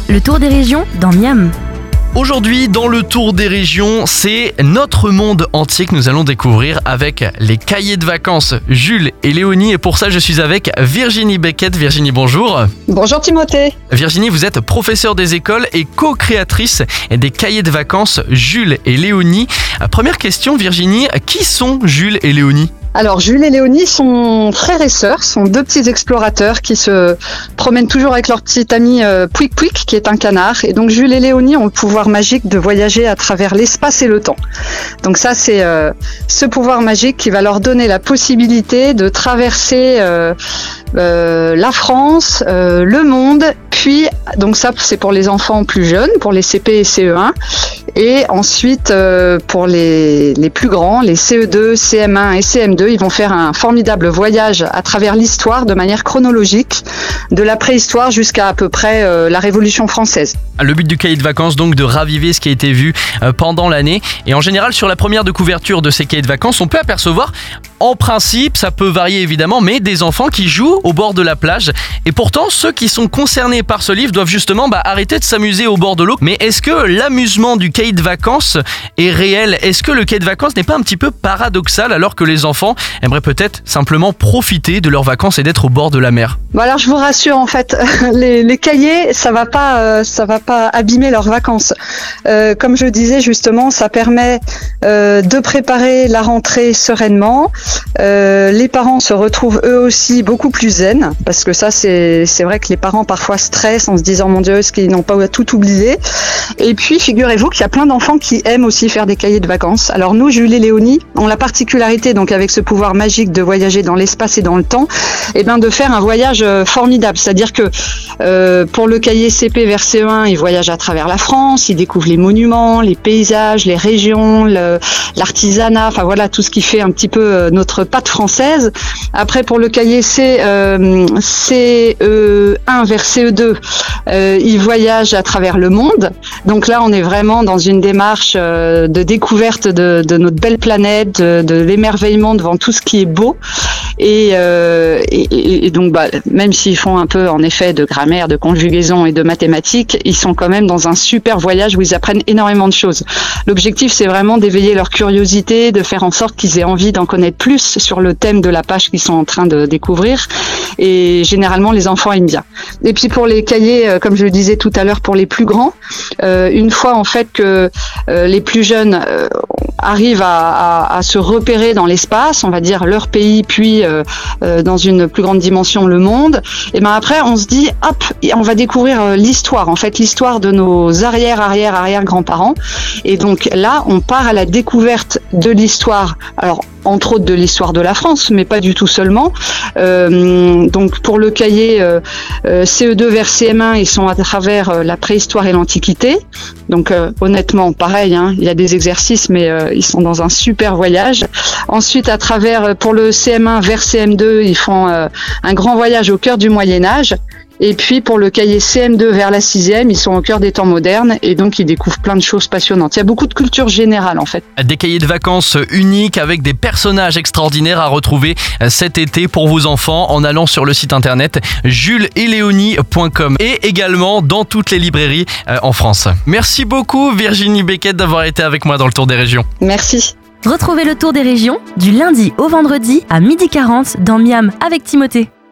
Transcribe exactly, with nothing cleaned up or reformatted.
Le tour des régions dans Miam. Aujourd'hui, dans le tour des régions, c'est notre monde entier que nous allons découvrir avec les cahiers de vacances Jules et Léonie. Et pour ça, je suis avec Virginie Beckett. Virginie, bonjour. Bonjour Timothée. Virginie, vous êtes professeure des écoles et co-créatrice des cahiers de vacances Jules et Léonie. Première question, Virginie, qui sont Jules et Léonie ? Alors Jules et Léonie sont frères et sœurs, sont deux petits explorateurs qui se promènent toujours avec leur petit ami euh, Pouic Pouic qui est un canard. Et donc Jules et Léonie ont le pouvoir magique de voyager à travers l'espace et le temps. Donc ça c'est euh, ce pouvoir magique qui va leur donner la possibilité de traverser euh, euh, la France, euh, le monde, puis donc ça c'est pour les enfants plus jeunes, pour les C P et C E un. Et ensuite, euh, pour les, les plus grands, les C E deux, C M un et C M deux, ils vont faire un formidable voyage à travers l'histoire de manière chronologique, de la préhistoire jusqu'à à peu près euh, la Révolution française. Le but du cahier de vacances, donc, de raviver ce qui a été vu euh, pendant l'année. Et en général, sur la première de couverture de ces cahiers de vacances, on peut apercevoir, en principe, ça peut varier évidemment, mais des enfants qui jouent au bord de la plage. Et pourtant, ceux qui sont concernés par ce livre doivent justement bah, arrêter de s'amuser au bord de l'eau. Mais est-ce que l'amusement du cahier de vacances est réel ? Est-ce que le cahier de vacances n'est pas un petit peu paradoxal alors que les enfants aimeraient peut-être simplement profiter de leurs vacances et d'être au bord de la mer ? Bon alors je vous rassure en fait, les, les cahiers ça va pas, euh, ça va pas abîmer leurs vacances. Euh, comme je disais justement, ça permet euh, de préparer la rentrée sereinement. Euh, les parents se retrouvent eux aussi beaucoup plus zen parce que ça c'est c'est vrai que les parents parfois stressent en se disant mon Dieu est-ce qu'ils n'ont pas tout oublié. Et puis figurez-vous qu'il y a plein d'enfants qui aiment aussi faire des cahiers de vacances. Alors nous, Jules et Léonie, ont la particularité, donc avec ce pouvoir magique de voyager dans l'espace et dans le temps, et ben de faire un voyage euh, formidable. C'est-à-dire que euh, pour le cahier C P vers C E un, ils voyagent à travers la France, ils découvrent les monuments, les paysages, les régions, le, l'artisanat, enfin voilà tout ce qui fait un petit peu euh, notre patte française. Après pour le cahier C, euh, C E un vers C E deux, euh, ils voyagent à travers le monde. Donc là, on est vraiment dans une démarche euh, de découverte de, de notre belle planète, de, de l'émerveillement devant tout ce qui est beau. Et, euh, et, et donc, bah, même s'ils font un peu, en effet, de grammaire, de conjugaison et de mathématiques, ils sont quand même dans un super voyage où ils apprennent énormément de choses. L'objectif, c'est vraiment d'éveiller leur curiosité, de faire en sorte qu'ils aient envie d'en connaître plus sur le thème de la page qu'ils sont en train de découvrir. Et généralement, les enfants aiment bien. Et puis pour les cahiers, euh, comme je le disais tout à l'heure, pour les plus grands, euh, une fois en fait que euh, les plus jeunes euh, arrivent à, à, à se repérer dans l'espace, on va dire leur pays, puis euh, euh, dans une plus grande dimension le monde, et ben après on se dit hop, on va découvrir euh, l'histoire, en fait l'histoire de nos arrière arrière arrière grands-parents. Et donc là on part à la découverte de l'histoire. Alors entre autres de l'histoire de la France, mais pas du tout seulement. Euh, donc pour le cahier euh, euh, C E deux vers C M un, ils sont à travers euh, la préhistoire et l'Antiquité. Donc euh, honnêtement, pareil, hein, il y a des exercices, mais euh, ils sont dans un super voyage. Ensuite, à travers pour le C M un vers C M deux, ils font euh, un grand voyage au cœur du Moyen-Âge. Et puis pour le cahier C M deux vers la sixième, ils sont au cœur des temps modernes et donc ils découvrent plein de choses passionnantes. Il y a beaucoup de culture générale en fait. Des cahiers de vacances uniques avec des personnages extraordinaires à retrouver cet été pour vos enfants en allant sur le site internet jules et léonie point com et également dans toutes les librairies en France. Merci beaucoup Virginie Beckett d'avoir été avec moi dans le Tour des régions. Merci. Retrouvez le tour des régions du lundi au vendredi à midi quarante dans Miam avec Timothée.